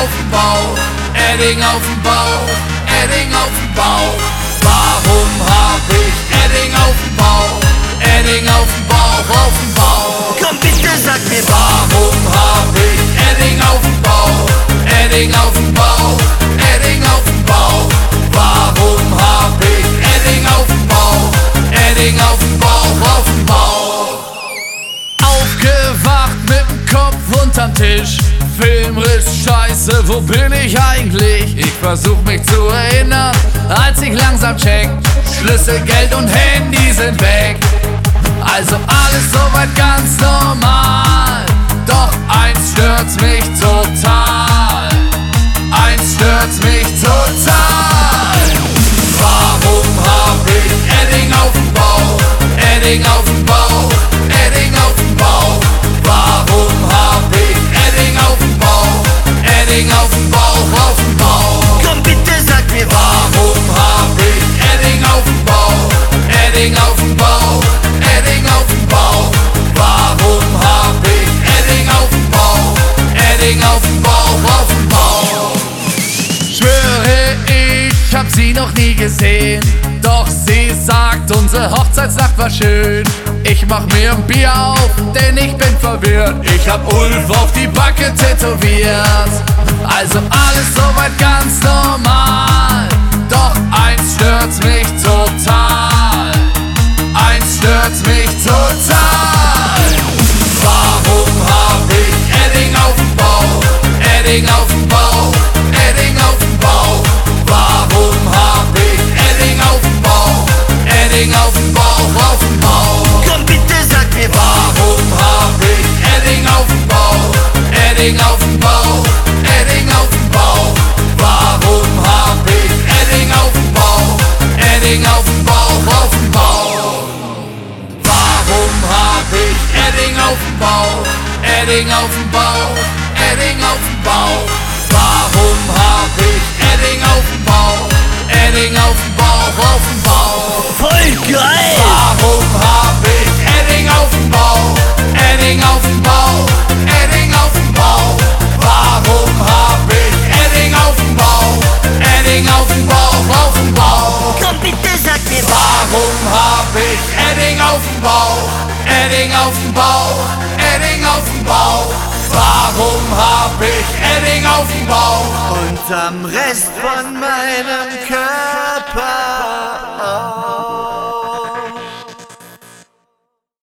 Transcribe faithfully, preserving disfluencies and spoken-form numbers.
auf dem Bauch, Edding auf dem Bauch, Edding auf dem Bauch. Warum hab ich Edding auf dem Bauch, Edding auf dem Bauch, auf dem Bauch? Komm bitte, sag mir, warum hab ich Edding auf dem Bauch, Edding auf dem Bauch, Edding auf dem Bauch? Warum hab ich Edding auf dem Bauch, Edding auf dem Bauch, auf dem Bauch? Aufgewacht mit dem Kopf unterm Tisch, Filmriss, Scheiße, wo bin ich eigentlich? Ich versuch mich zu erinnern, als ich langsam check, Schlüssel, Geld und Handy sind weg. Also alles soweit ganz normal, doch eins stört's mich total, eins stört's mich total. Warum hab ich Edding auf dem Bauch, Edding auf dem Bauch, Edding auf dem Bauch? Warum hab ich Edding auf dem Bauch, Edding auf dem Bauch, auf dem Bauch? komm bitte, sag mir, Warum hab ich Edding auf dem Bauch, Edding auf dem Bauch, Edding auf dem Bauch? Warum hab ich Edding auf dem Bauch, Edding auf dem Bauch, auf dem Bauch? Schwöre, ich hab sie noch nie gesehen, doch sie sagt, unsere Hochzeitsnacht war schön. Ich mach mir ein Bier auf, denn ich bin verwirrt. Ich hab Ulf auf die Backe tätowiert. Also alles soweit ganz normal, doch eins stört's mich total, eins stört's mich total. Warum hab ich Edding auf dem Bauch, Edding auf dem Bauch, Edding auf dem Bauch? Warum hab ich Edding auf dem Bauch, Edding auf dem Bauch, auf dem Bauch? komm bitte, sag mir, Warum hab ich Edding auf dem Bauch, Edding auf dem Bauch, Edding auf dem Bauch? Warum hab ich Edding auf dem Bauch, Edding auf dem Bauch, auf dem Bauch? Warum hab ich Edding auf dem Bauch, Edding auf dem Bauch, Edding auf dem Bauch? Warum hab ich Edding auf dem Bauch, Edding auf dem Bauch, auf dem Bauch? voll geil! Warum hab ich Edding auf dem Bauch, Edding auf dem Bauch, Edding auf dem Bauch? Warum hab ich Edding auf dem Bauch, Edding auf dem Bauch, auf dem Bauch? Komm bitte, sag mir, Warum hab ich Edding auf dem Bauch, Edding auf dem Bauch, Edding auf dem Bauch? Warum hab ich Edding auf dem Bauch? unterm Rest von meinem Körper?